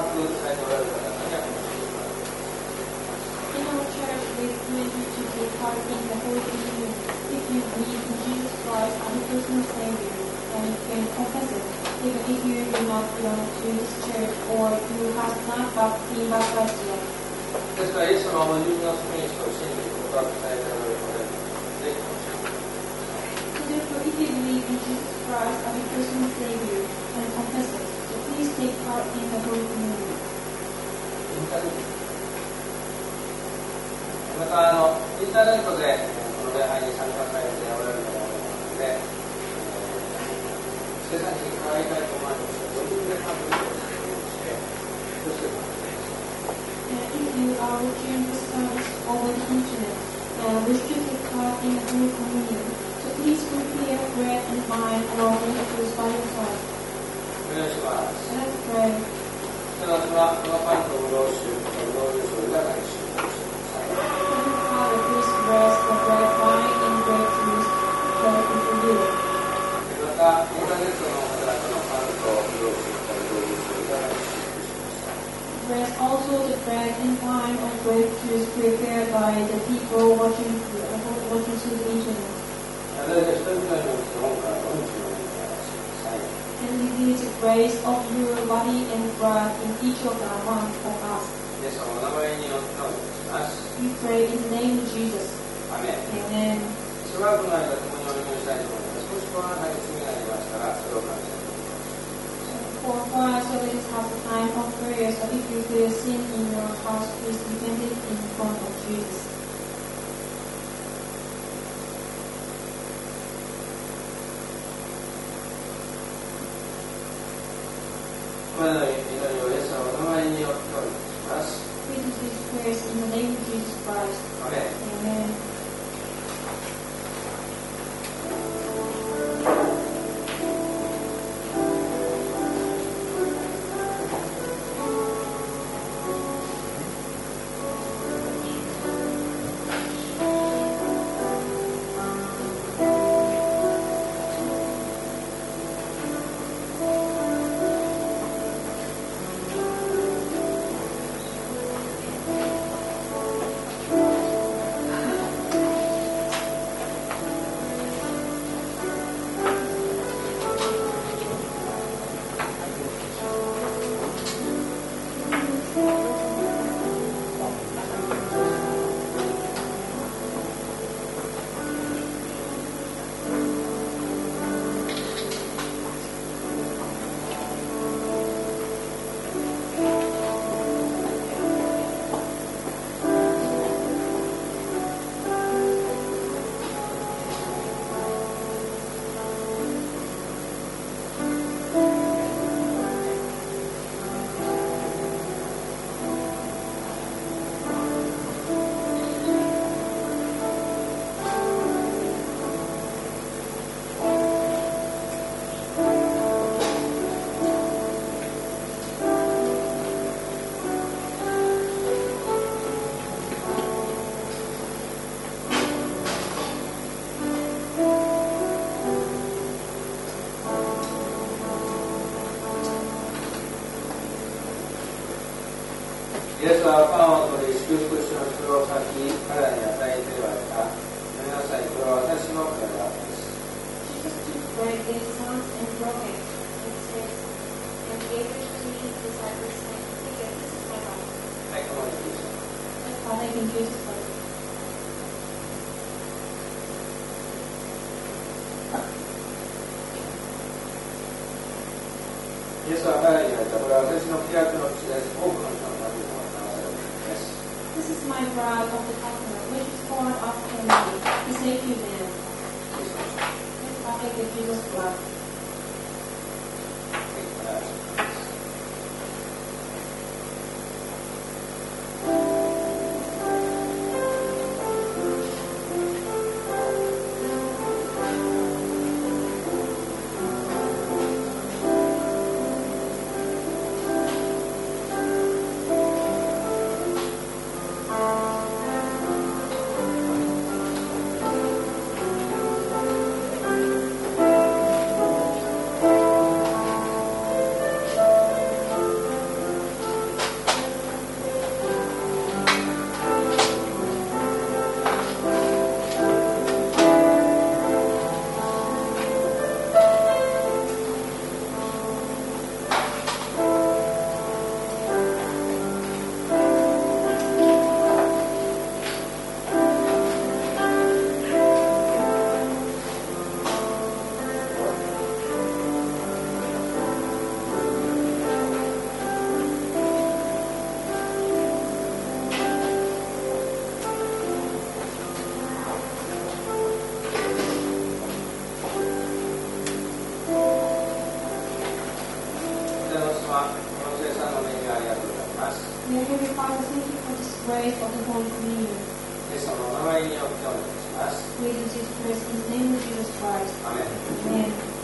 されておられる方々にはこの祝福が In our church, we encourage you to take part in the Holy Communion if you believe in Jesus Christ as a personal Savior, and you can confess it, even if you do not belong to this church or you have not been baptized yet. ですから、イエス様は自分の救い主と信じて告白されておられるので、ぜひこの祝福 So therefore, if you believe in Jesus Christ as a personal Savior and confess it, so please take part in the Holy Communion. またインターネットでこの礼拝に参加されておられる方が多いので、生産地に伺いたいと思われますが、ご自分でパブリックをしてそしてもらっています。 If you are watching this service over the internet and wish to take part in the Holy Communion, so please prepare bread and wine along with the juice by yourself. お願いします。 Let's pray. それではこのパンとブドウ酒、ブドウ酒を裏返し祝福してください。 Father, please bless the bread, wine, and grape juice that we for you. またインターネットの方々のパンとブドウ酒、ブドウ酒を裏返し祝福しました。 Bless also the bread and wine and grape juice prepared by the people watching through the internet. 私たち一人一人のうちの本からのうちの上に表してください。 And release the grace of your body and blood in each of one of us. イエス様のお名前によってお願いします。 We pray in the name of Jesus. アメン。 Amen. しばらくの間共にお祈りしたいと思います。少しこの中に罪がありましたら、それを感謝してください。 For a while, so let us have a time of prayer. So if you feel sin in your house, please repent it in front of Jesus. このような祈りをイエス様のお名前によってお祈りします。 We do these prayers in the name of Jesus Christ. アメン。 Amen. イエスはパンを取り、祝福しの袋を裂き、彼らに与えて言われた。飲みなさい、これは私の体です。 Jesus took bread in his hands and broke it, and said, and gave it to his disciples, saying, "Take it, this is my body." はい、このようにし Let's partake in Jesus' body. イエスは彼らに言われた。これは私の契約の血です。多くの人のためにも流されるものです。 This is my blood of the covenant, which is poured out for many, to save you men. イエスの血。 Let's partake in Jesus' blood. はい、お願いします。 様、この聖餐の恵みをありがとうございます。 Dear Heavenly Father, thank you for this grace of the Holy Communion. イエス様のお名前によってお願いします。 We do this prayer in the name of Jesus Christ. アメン。 Amen.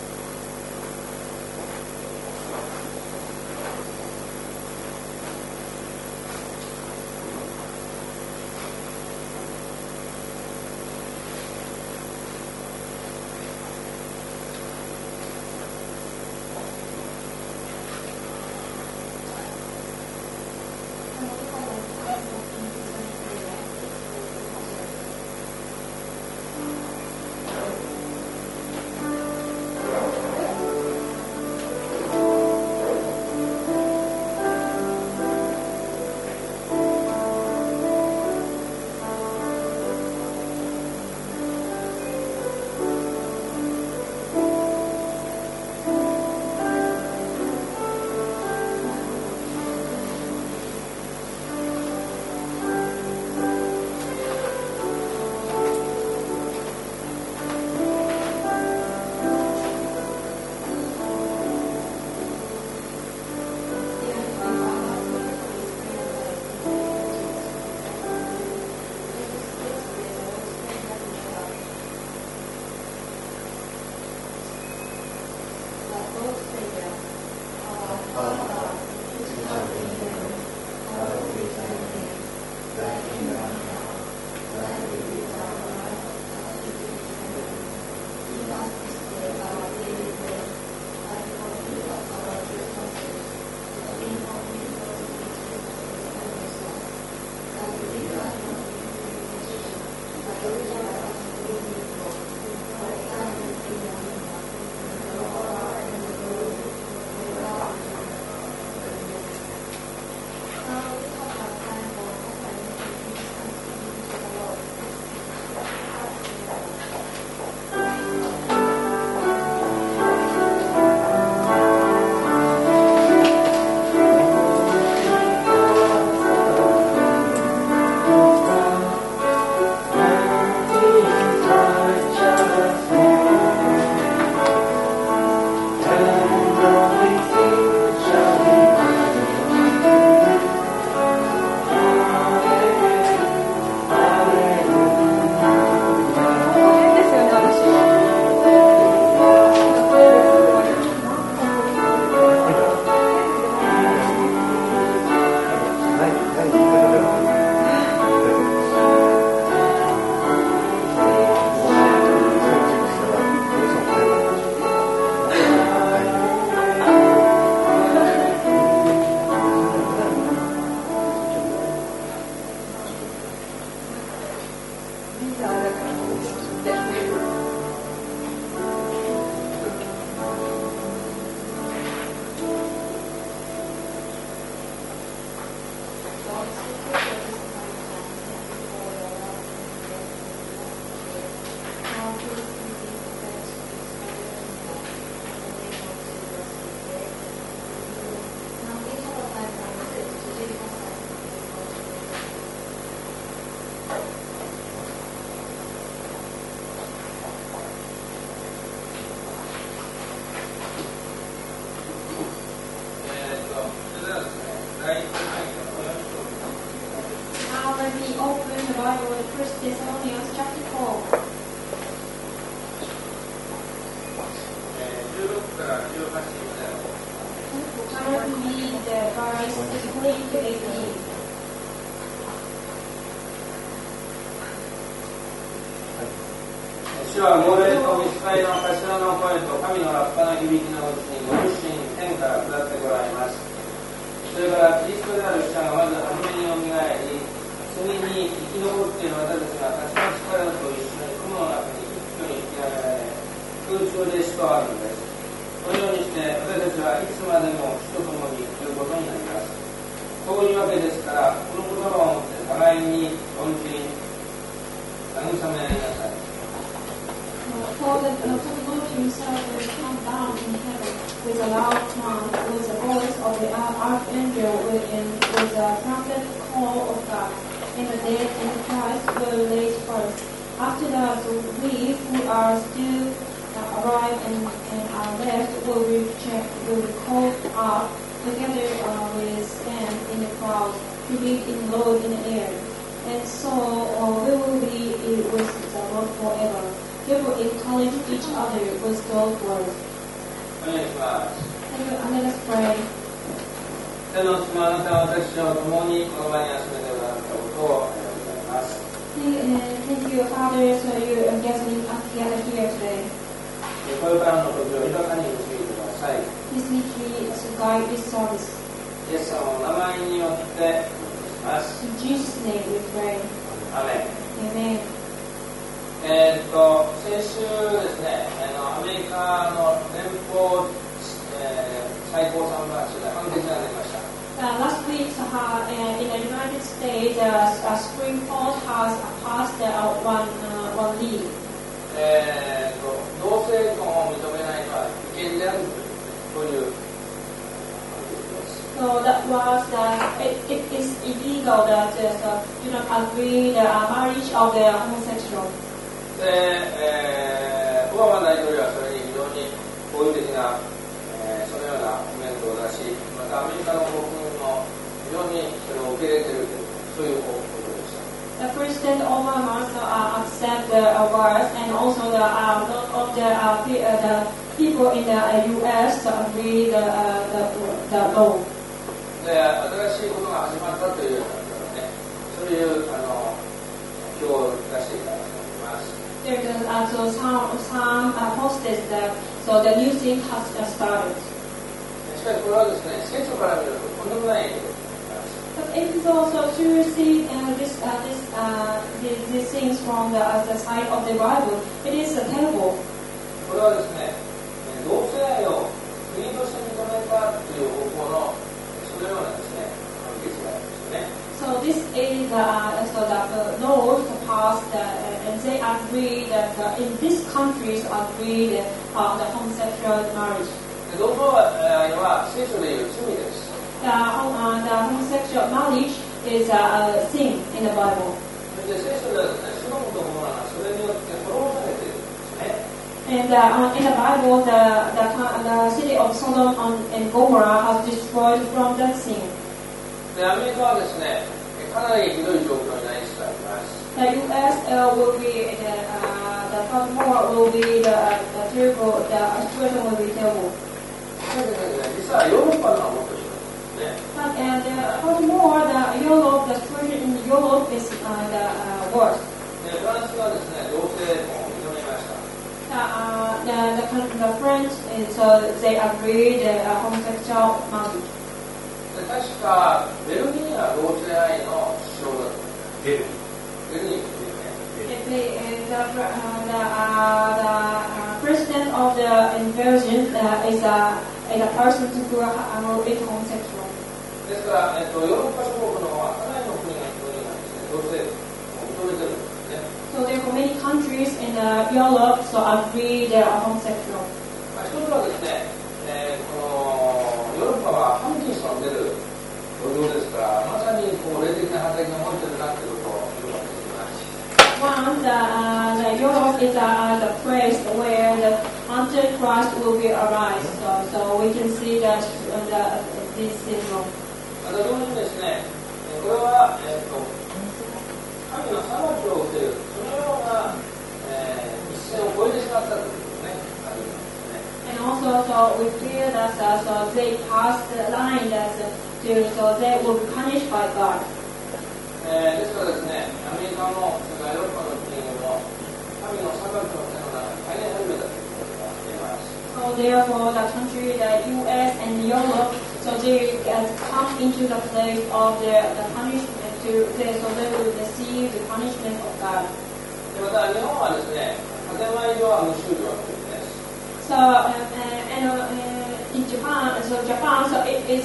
主は号令と密会の頭の声と神のラッパの響きのうちにご自身天から下ってごられます。それからキリストである死者がまず初めによみがえり、次に生き残っている私たちが立ちの力と一緒に雲の中に一挙に引き上げられ、空中で死とあるのです。このようにして私たちはいつまでも死と共に生きることになります。こういうわけですから、この言葉をもって互いに恩人、慰め合いなさい。 For the Lord himself will come down in heaven with a loud sound, with the voice of the archangel, with the trumpet call of God, and the dead in Christ will raise first. After that, we who are still alive and are left will be caught up together with them in the clouds, to be in Lord in the air. And so we will be with the Lord forever. We will encourage each other with those words. お願いします。 Thank you, and let us pray. 天の父、あなたは私たちと共にこの場に集めてくださったことをありがとうございます。 Thank you, Father, so you are gathering us together here today. これからの時を豊かに導いてください。 Please lead me to guide this service. イエス様の名前によってお願いします。 In Jesus' name we pray. アメン。 Amen. 先週ですね、アメリカの連邦、最高裁判所で判決が出ました。 Last week, in the United States, the Supreme Court has passed one lead. 同性婚を認めないのは違憲であるという判決です。 So that was it is illegal that do not agree the marriage of the homosexual. で、オバマ大統領はそれに非常に好意的な、そのようなコメントを出し、またアメリカの国民も非常にそれを受け入れているということでした。 The President Obama also accept the words, and also the lot of the people in the U.S. agree the law. で、新しいことが始まったというようなね、そういう表を出していただきます。 There's also some posters that so the new thing has started. しかしこれはですね、聖書から見るととんでもない影響です。 But it is also to see these things from the side of the Bible. It is terrible. これはですね、同性愛を国として認めたという方向のそのようなですね、判決があるんですよね。 So this is so that the laws passed, and they agree that in these countries agree the homosexual marriage. 同性愛は聖書でいう罪です。 The homosexual marriage is a sin in the Bible. それで聖書ではですね、ソドムとゴモラがそれによって滅ぼされているんですね。 And in the Bible, the city of Sodom and Gomorrah has destroyed from that sin. で、アメリカはですね、かなりひどい状況になりつつあります。 The U.S. Will be the furthermore will be the terrible. The situation will be terrible. 実はヨーロッパのはもっとひどいですね。 But furthermore, the situation in Europe is the worst. で、フランスはですね、同性婚を認めました。 The French, so they agree the homosexual marriage. で、確かベルギーが同性愛の首相だった。ベルギーですね。 The president of the invasion is a person who is homosexual. ですから、ヨーロッパ諸国の方はかなりの国が同性婚を認めてるんですね。 So there are many countries in Europe so agree they are homosexual. 一つはですね、このヨーロッパは反キリストの出る土壌ですから、まさにこう霊的な働きが持っているなということを言うわけです。 One, the Europe is the place where the Antichrist will be arise. So we can see that this syndrome. また同時にですね、これは、神の裁きを受ける、そのような、一線を越えてしまったということね、あるんですね。 And also, so we feel that so they passed the line that so they will be punished by God. ですからですね、アメリカもそれからヨーロッパの国々も神の裁きの手の中に入り始めたということが言えます。 So therefore, the country, the U.S. and Europe, so they come into the place of the punishment so they will receive the punishment of God. でまた日本はですね、建前上は無宗教の国です。 So in Japan, so it is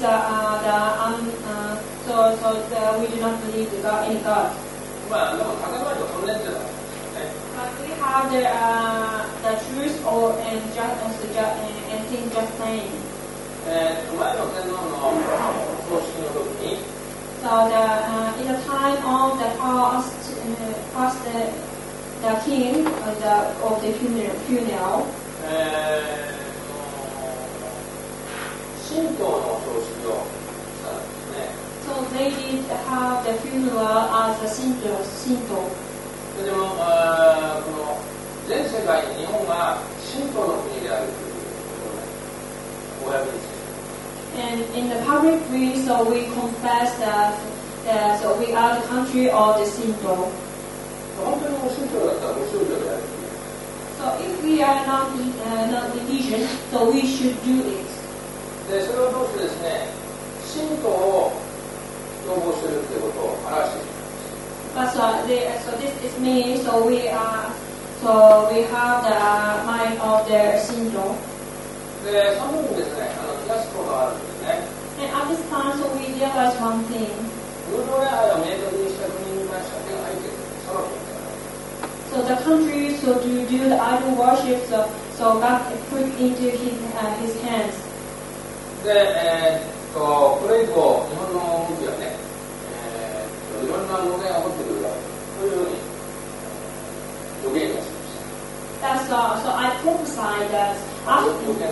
we do not believe in God. まあでも建前と関連っていうのはね。 But we have the truth and things just saying. 前の天皇の葬式の時に、 So in the time of the past the king of the funeral. 神道の葬式をしたんですね。 So they did have the funeral as a Shinto. でもこの全世界に日本が神道の国であるということで、公約にして And in the public we confess that so we are the country of the Shinto. 本当に無宗教だったら無宗教である。 So if we are not religion, so we should do it. でそれを通してですね、神道を要望しているということを表しています。 But so this is me. So we have the mind of the Shinto. でその時にですね、気がつくことがあるんですね。 And at this time, so we realize one thing. 偶像礼拝を明確にした国に関しては手が入っている。その時 So the country to do the idol worship, so God put into his hands. で、これ以降日本の向きはね、いろんな問題が起こってくるだろうというふうに予言がしました。 So I prophesied that after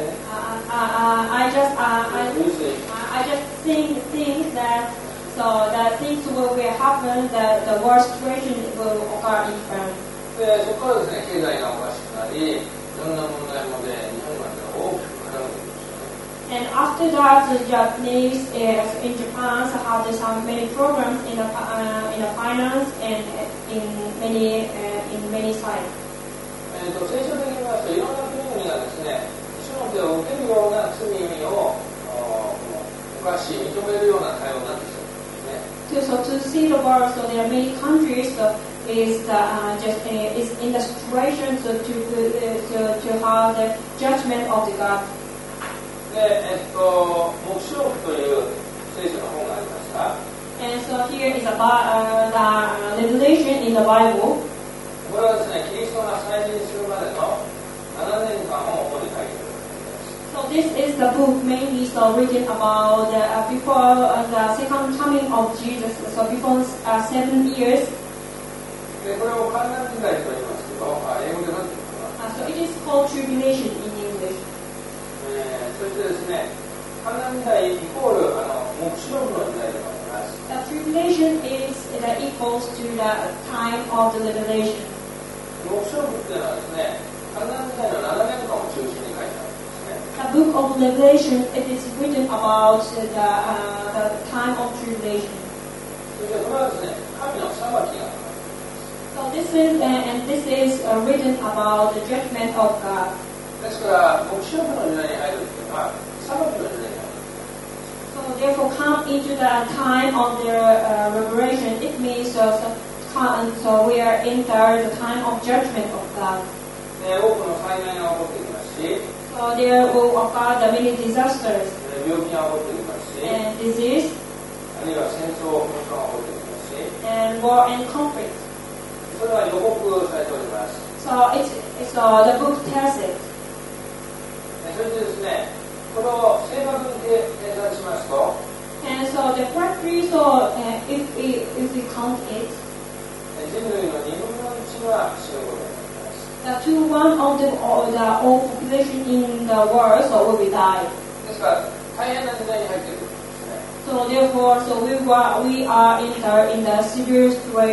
I just think that so that things will happen, that the worst situation will occur in France. でそこからですね、経済がおかしくなり、いろんな問題もで日本が大きく傾いてきましたね。 And after that, the Japanese in Japan have some many programs in the finance and in many sides. 聖書的に言いますと、いろんな国々がですね、主の手を受けるような罪を犯し認めるような対応になってきたんですね。 So to see the world, so there are many countries is in the situation to have the judgment of the God. で、黙示録という聖書の本がありますが、 And so here is about the revelation in the Bible. これはですね、キリストが再臨するまでの7年間を主に書いている。 So this is the book mainly written about before the second coming of Jesus. So before 7 years. でこれを観覧時代と言いますけど、英語で何て言うのかな。 So it is called tribulation in English. そしてですね、観覧時代イコール黙示録の時代でもあります。 The tribulation is equals to the time of the revelation. 黙示録っていうのはですね、観覧時代の7年間を中心に書いてあるんですね。 The book of Revelation, it is written about the time of tribulation. そしてこれはですね、神の裁きが So this is written about the judgment of God. ですから黙示録の時代に入るっていうのは裁きの時代に入る。 So therefore, come into the time of the revelation. It means so we are in the time of judgment of God. で多くの災害が起こってきますし、 So there will occur the many disasters 病気が起こってきますし、 and disease あるいは戦争、紛争が起こってきますし、 and war and conflict. それは予告されております。 So the book tells it. それでですね、これを正確に計算しますと、 And so the correctly, so if we count it, 人類の2分の1が死ぬことになります。 the 1 of the all population in the world so will be died. ですから大変な時代に入っているんですね。 So therefore, so we are in the severe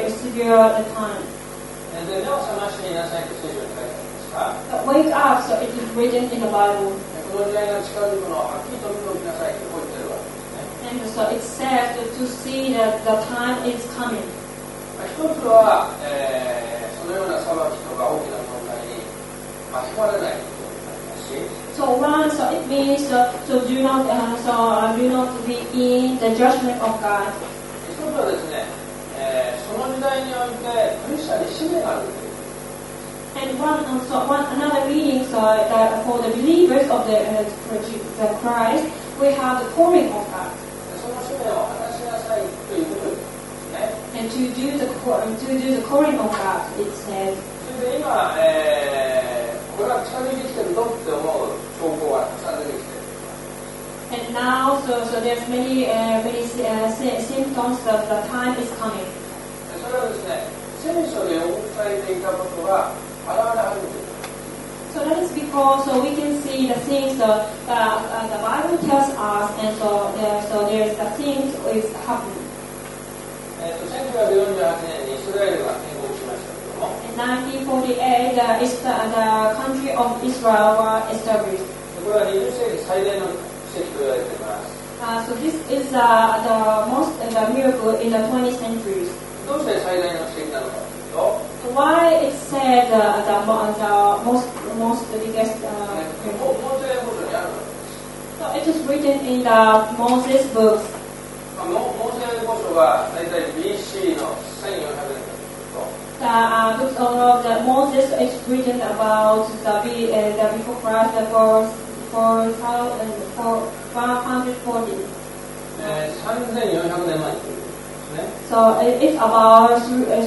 time. で目を覚ましていなさいと聖書に書いてありますが、 But wake up, so it is written in the Bible. この時代が近づくのをはっきりと見ておきなさいとこう言ってるわけですね。 And so it says to see that the time is coming. 一つは、そのような裁きとか大きな問題に巻き込まれないことになりますし、 So one, so it means so do not be in the judgment of God. 一つはですね、その時代においてクリスチャンに使命があるという。 And another meaning, so that for the believers of the Christ, we have the calling of God. その使命を果たしなさいということですね。 And to do the calling of God, it says. それで今、これは近づいてきてるぞって思う兆候がたくさん出てきてる。 And now, so there's many symptoms that the time is coming. それはですね、聖書で予告されていたことが現れ始めている。 So So that is because we can see the things the Bible tells us, and so there's the things is happening. 1948年にイスラエルが建国しましたけども、 In 1948, the country of Israel was established. これは20世紀最大の奇跡と言われています。 So this is the most miracle in the 20th century. どうして最大の奇跡なのかというと、 Why it said the most biggest miracle? モーセ五書にあるわけです。 So it is written in the Moses books. モーセ五書が大体 BC の1400年 The books of the Moses is written about the before Christ for 140. 3400年前に来るんですね。 So it's about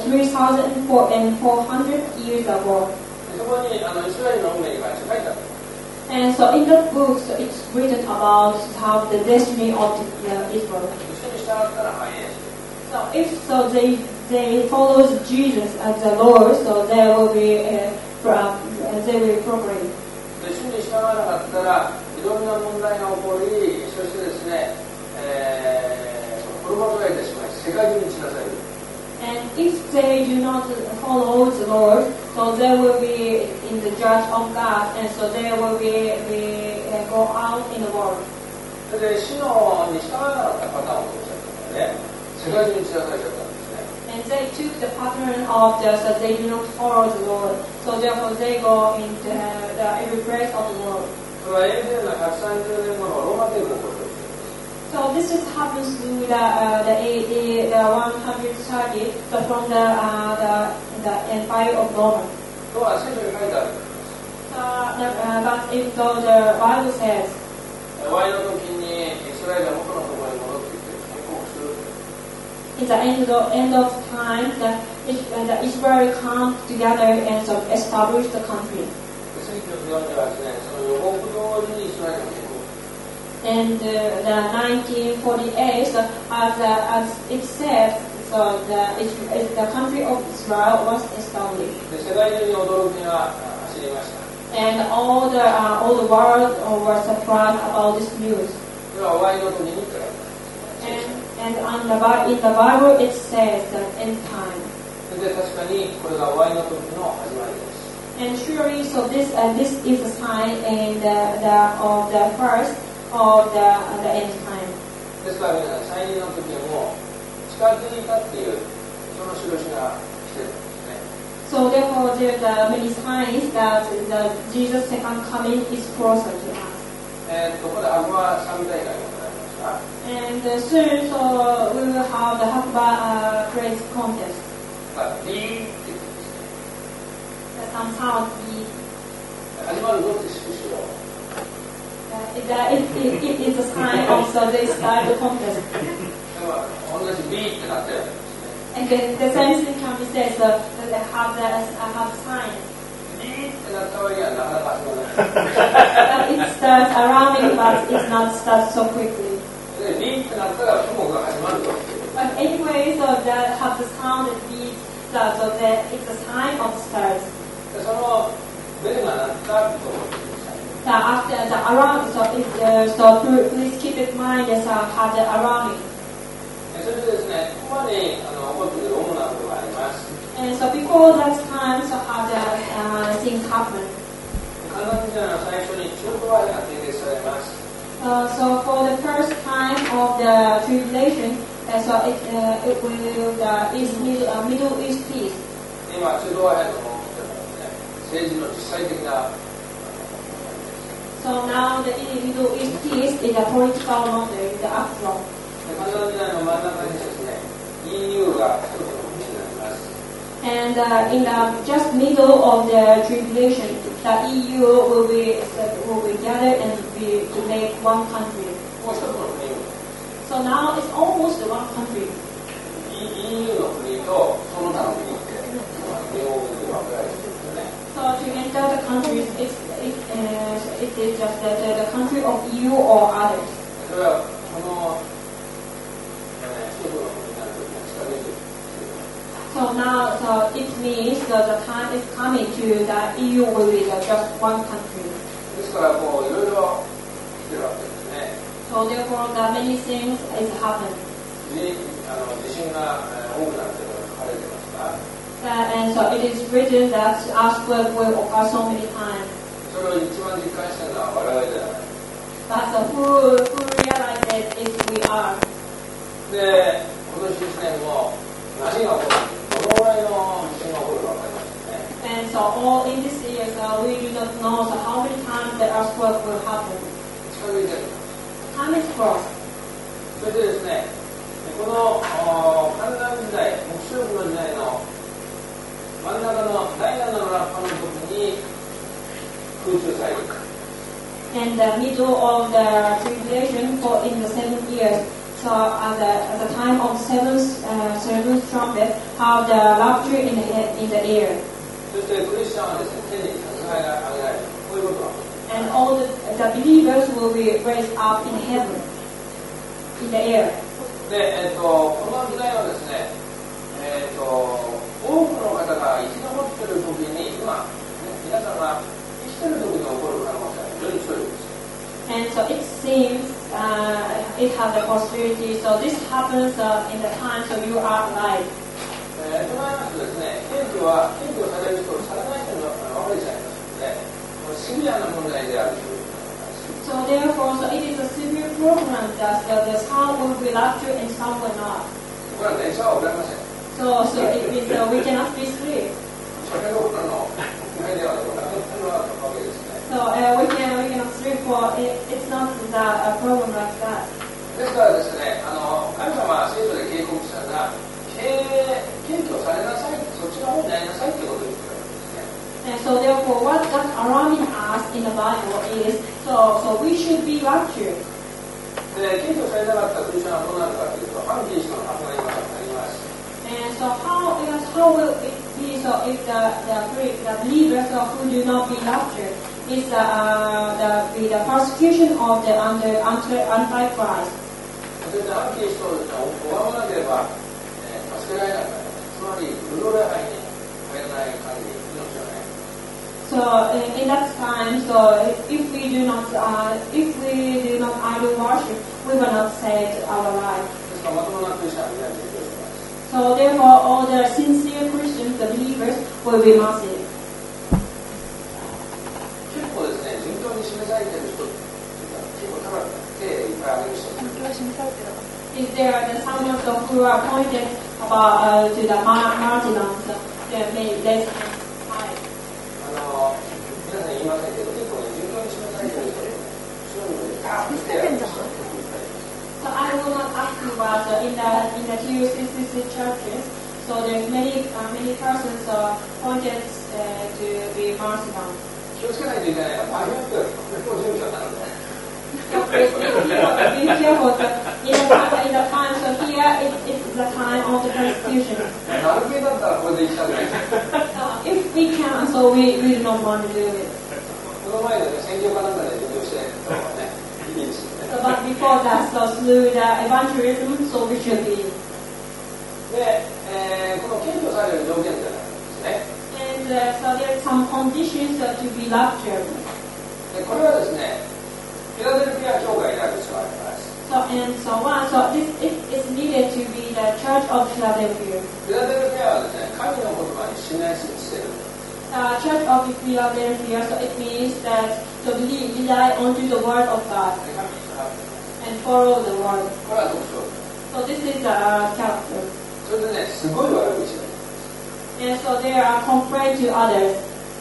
3,400 years ago. そこにイスラエルの運命に関して書いてある。 And so in that book, so it's written about how the destiny of Israel. 一緒に従ったら繁栄する。 So if they follow Jesus as the Lord, so they will progress. 一緒に従わなかったらいろんな問題が起こり、そしてですね、滅ぼされてしまい世界中に散らされる。 And if they do not follow the Lord, so they will be in the judge of God, and so they will go out in the world. それで死のに従わなかったパターンを取っちゃったので、世界中に散らされちゃったんですね。 And they took the pattern of so they do not follow the Lord, so therefore they go into every place of the world. これはエルゼルの130年後のローマ帝国を取っている。 So this is happens to the AD 130, so from the Empire of Rome. とは聖書に書いてある。 But if though the Bible says, 終わりの時にイスラエルは元のところに戻ってきて建国する。 in the end of time, that Israel come together and so establish the country. 1948年、その予告通りにイスラエルが建国。 And the 1948, so as it says, so the country of Israel was established. で世界中に驚きが走りました。 And all the world were surprised about this news. それは終わりの時にって書いてあるんですね。 And in the Bible it says that end time. で確かにこれが終わりの時の始まりです。 And surely, so this is a sign in of the first of the end time. ですから皆さん、再臨の時も近づいたっていうその印が来てるんですね。 So therefore, there are many signs that Jesus' second coming is closer to us. ここでアクバ3大会が行われました。 And soon, so we will have the Hakba praise contest. リーンって言ってですね。 Some sound 始まるぞって印を。 it is a sign of so they start the contest. では同じビーってなってるわけですね。 And the same thing can be said that they have the sign. ビーってなった割にはなかなか始まらない。 It starts around, but it's not start so quickly. でビーってなったら雲が始まるぞっていう。 But anyway, so that have the sound that beats, so that it's a sign of stars. でそのベルが鳴ったと思ってください。 So after the alarm, please keep in mind that have the alarming. それでですね、ここまで起こっている主なことがあります。 And so before that time, so how the things happen. 観覧時代の最初に中古和が定義されます。 So for the first time of the tribulation, so it will Middle East peace. 今中古和の方を見てもですね、政治の実際的な So now the Middle East peace is a political model, the after. 観覧時代の真ん中にですね、EU が一つの国になります。 And in the just middle of the tribulation, the EU will be gathered and to make one country. もう一つの国に So now it's almost one country. EU の国とその他の国って両国で分かれてるんですよね。 So to enter the countries, it is just the country of EU or others. それはこの一つの国になるときが近づいている。 So now, so it means that the time is coming to the EU will be just one country. ですからこういろいろ来てるわけですね。 So therefore, the many things is happening. 地震が多くなっていると書かれてますが、 And so it is written that earthquake will occur so many times. それを一番実感しているのは我々ではない。 But so who realizes it is we are. で、今年1年も何が起こるか、どのぐらいの地震が起こるか分かりませんね。 And so all in this year, so we do not know so how many times the earthquake will happen. 近づいてる。 Time is close. それでですね、この観覧時代、黙示録の時代の真ん中の第7のラッパの時に空中大陸。 And the middle of the tribulation for in the 7 years. So at the time of seventh trumpet, have the rapture in the air. そしてクリスチャンはですね、天に捧げられる。こういうことは。 And all the believers will be raised up in heaven, in the air. で、この時代はですね、多くの方が生き残っている時に、今、皆さんが生きている時に起こる可能性が非常に強いです。 And so it seems it has a possibility. So this happens in the time so you are alive. となりますとですね、検挙される人、されない人が分かれちゃいますので、シビアな問題であるということ So therefore, so it is a severe problem that the some will be raptured and some will not. これは電車は遅れません。 So it means we cannot be asleep. それをメディアではなくなるわけですね。 So we cannot sleep for it. It's not a problem like that. ですからですね、神様は聖書で警告したが、検挙されなさい、そっちの方になりなさいということを言ってるわけですね。 And so therefore, what God around us in the Bible is, so we should be raptured. で、検挙されなかったクリスチャンはどうなるかというと、反キリストの迫害があります。 And so how will it be so if the believers who do not be raptured is the persecution of the Antichrist. それで反キリストを拝まなければ、助けられなくなる。つまり、無料礼拝に入らない限り命はない。 So in that time, so if we do not idol worship, we will not save our life. ですから、まともなクリスチャンは皆実況します。 So therefore, all the sincere Christians, the believers, will be massive. 結構ですね、順調に示されている人って結構高く手いっぱい挙げる人。 If there are someone who are appointed to the martyrdom, they may less high. 皆さん言いませんけど、結構ね、順調に示されている人ってそういうのでパーッと手を挙げる人。 So I will not ask you about in the TUCCC churches. So there's many persons appointed to be martyrdom. 気をつけないといけないのは、場合によってはこれも順調なので。 So be careful. In the time, so here it's the time of the persecution. なるべくだったらこれで行きたくない。 If we can, so we do not want to do it. この前でね、選挙かなんかで授業してたのがね、いいですよね。 So, but before that, so through the evangelism, so we should be. で、この検挙される条件っていうのがあるんですね。 And so there are some conditions to be raptured. で、これはですね、フィラデルフィア教会である必要があります。 So this is needed to be the Church of Philadelphia. フィラデルフィアはですね、神の言葉に信頼している。 Church of Philadelphia, so it means that to rely onto the word of God で、神に従っています。 and follow the word. これは特徴。 So this is the character. それでね、すごい悪口が And so they are complained to others.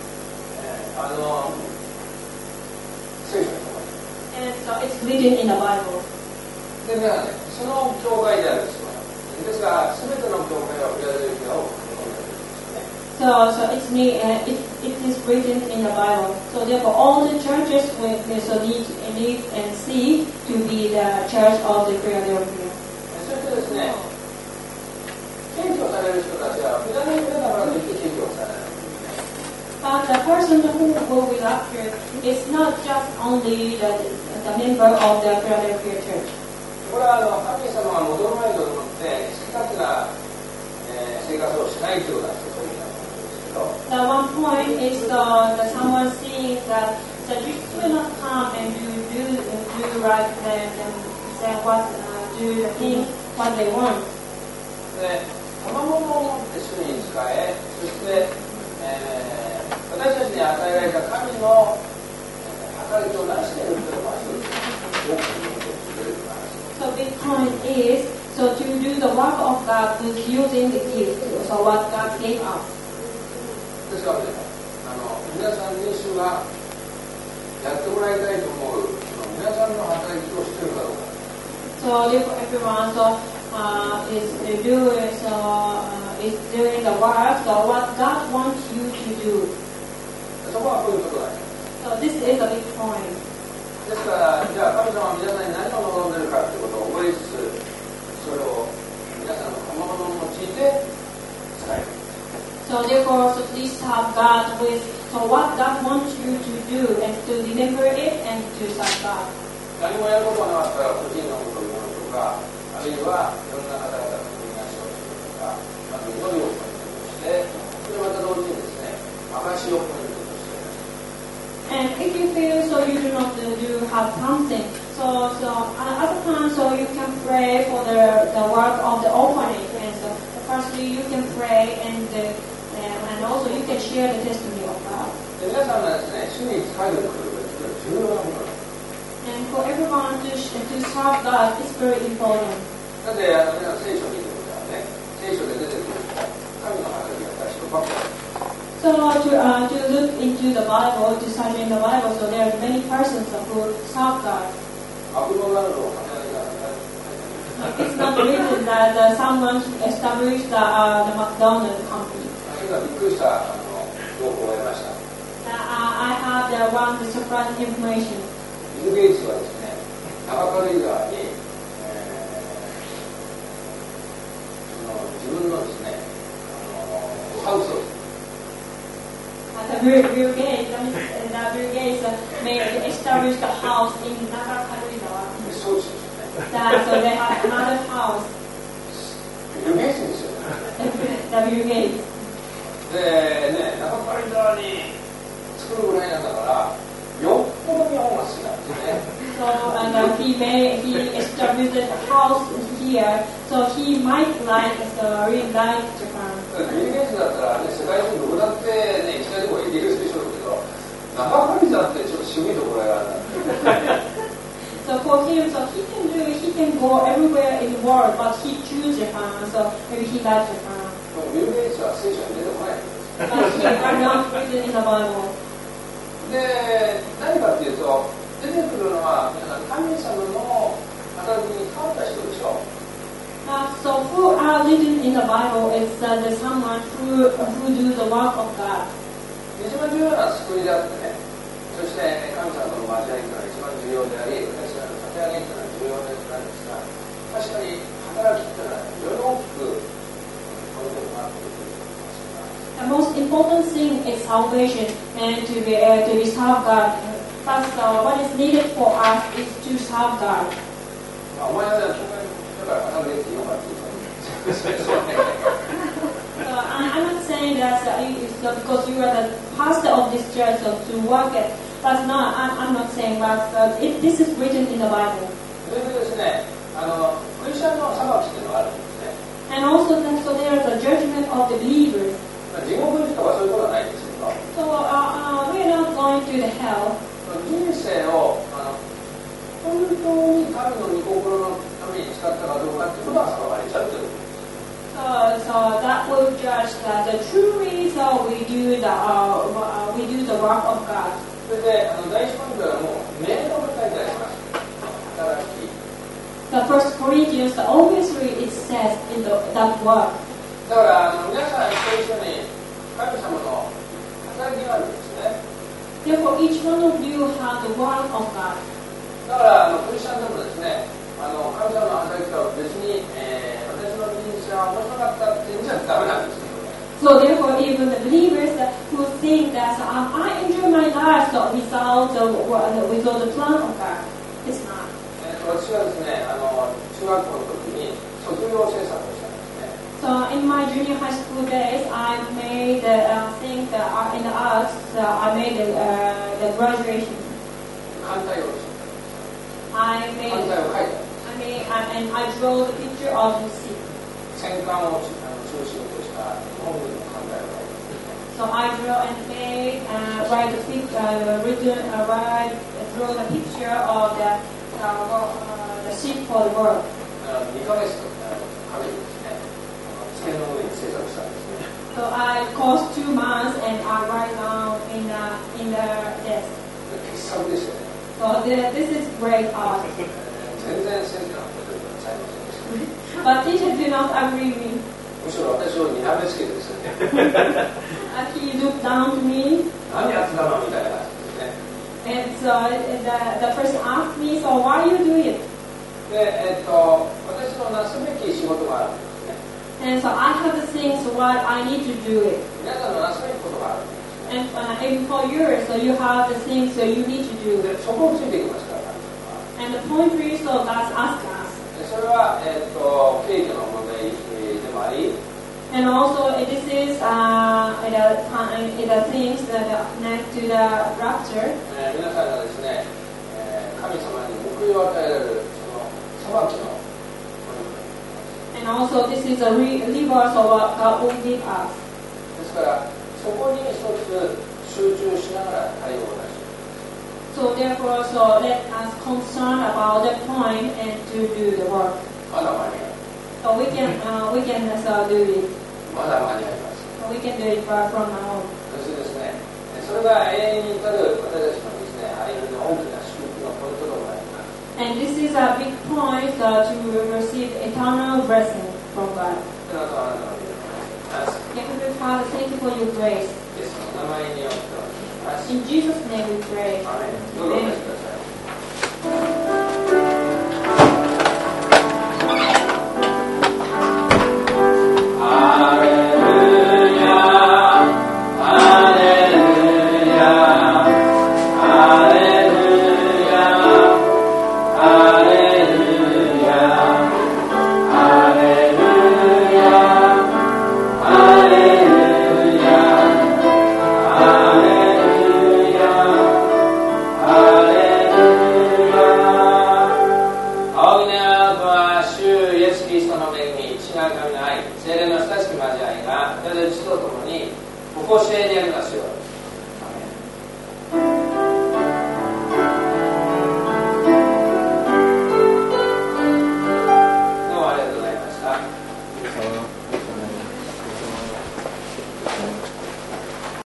聖書に書かれている。 And so it's written in the Bible. で、皆さんね、その教会である必要がある。ですが、すべての教会はフィラデルフィアを求めているんですよね。 So it is written in the Bible. So therefore, all the churches will so need and seek to be the Church of the Philadelphia. そしてですね、検挙される人たちはフィラデルフィアだからといって検挙されない。 But the person who will be raptured is not just only the member of the Philadelphia Church. これは神様が戻る前と思って好き勝手な、生生活をしないというようなそういうこと The one point is the someone seeing that the Jesus will not come and do right and what do the things what they want. で、賜物を持って主に仕え、そして、私たちに与えられた神の働きを成しているというのが一つ大きなことを言える話。 So big point is so to do the work of God is using the gift. So what God gave us. ですからね、皆さんに主がやってもらいたいと思う皆さんの働きをしているかどうか。 So therefore everyone is doing the work. So what God wants you to do. そこはこういうことだね。 So this is a big point. ですからじゃあ神様は皆さんに何を望んでいるかということを覚えつつ、それを皆さんの賜物を用いて使える。 So therefore, so please have God with so what God wants you to do and to deliver it and to serve God. 何もやることがなかったら個人のことを言うのとか、あるいはいろんな方々のみなしをするとか、祈りをポイントとして、それまた同時にですね、証をポイントとして。 And if you feel so you do not have something, so other times so you can pray for the work of the orphanage, and so firstly you can pray and also you can share the testimony of God. 皆さんがですね、主に仕えることが重要なものです。 And for everyone to serve God is very important. なぜ皆さん聖書を見てくださいね。聖書で出てくる神の働きが人ばっかり。 So to look into the Bible, to study in the Bible, so there are many persons who serve God. マクドナルドを働いた。 It's not written that someone established the McDonald's company. それがびっくりした情報を得ました。 I have the one surprise information. ビル・ゲイツはですね、中軽井沢に、自分のですね、ハウスを。 Bill Gates may establish the house in Nakakaruizawa. そうですね。 So they have another house. ビル・ゲイツですよね。 Bill Gates. でね、中軽井沢に作るぐらいなんだから、よっぽど日本が好きなんですね。 So he established a house here. So he might really like Japan. ビル・ゲイツだったらね、世界中どこだってね、行きたいところ行けるでしょうけど、中軽井沢ってちょっと渋いところがあるんだ。 So for him, so he can go everywhere in the world, but he choose Japan. So maybe he likes Japan. ビル・ゲイツは聖書に出てこない。 But he are not written in the Bible. で、何かっていうと、出てくるのは皆さん神様の働きに変わった人でしょ。 So who are written in the Bible is someone who do the work of God. 一番重要な救いであってね、そして神様との交わりというのは一番重要であり、私たちの立て上げというのは重要なんですが、確かに働きというのは非常に大きくこのことがあっているということです。 The most important thing is salvation and to be serve God. But what is needed for us is to serve God. まあ、お前は教会だから働けてよかったというか、 I'm not saying that it's not because you are the pastor of this church to work it. But no, I'm not saying that this is written in the Bible. それでですね、クリスチャンの裁きというのがあるんですね。 And also so there is a judgment of the believers. 地獄にとかそういうことはないんですけど、 So we are not going to the hell. 人生を本当に神の御心のために使ったかどうかということは裁かれちゃうということです。 So that will judge that the true reason we do the work of God. それで第一ポイントはもう名簿が書いてあります。働き。 The First Corinthians, obviously it says in that word. だから皆さん一緒に神様の働きがあるんですね。 Therefore, each one of you have the word of God. だからクリスチャンでもですね、神様の働きとは別に、私の人生は面白かったっていうんじゃダメなんですよ。 So therefore, even the believers who think that I enjoy my life without the plan of God, it's not. 私はですね、中学校の時に卒業制作をしたんですね。 So in my junior high school days, I made things in the arts. I made the graduation. 艦隊を I 艦 made 隊を描いた。 and I drew the picture of the sea. 戦艦を中心とした日本軍の艦隊を描いた。 So I drew and made draw the picture of the ship for the world. 2ヶ月とかけてですね、机の上に制作したんですね。 So I cost 2 months and I write down in the desk. 傑作ですよね。 So this is great art. 全然先生のことではされませんでした。 But teacher do not agree with me. むしろ私を睨めつけてですね、 He looked down to me. 何やってたのみたいな感じですね。 And so the person asked me, so why you do it? で、私のなすべき仕事があるんですね。 And so I have the things what I need to do it. 皆さんのなすべきことがあるんですね。 And even for yours, so you have the things so you need to do. で、そこをついていきますから、 And the point is, so that's ask us. でそれは、景気の問題でもあり、 And also this is the things that are connect to the rapture. 皆さんがですね、神様に報いを与えられるその裁きの And also this is a reverse of what God will give us. ですからそこに一つ集中しながら対応を出して So therefore, so let us concern about the point and to do the work. まだ間に合う So we can do it. まだ間に合います。 So we can do it from now on. そしてですね、それが永遠に至る私たちのですね、歩みの大きな祝福のポイントでございます。 And this is a big point to receive eternal blessing from God. あなたはあなたの御霊を感謝します。 Heavenly Father, thank you for your grace. イエスの名前によってお願いします。 In Jesus' name we pray. アーメン。どうぞお召しください。聖霊の親しき交わりが私たちと共にご教えにありますように。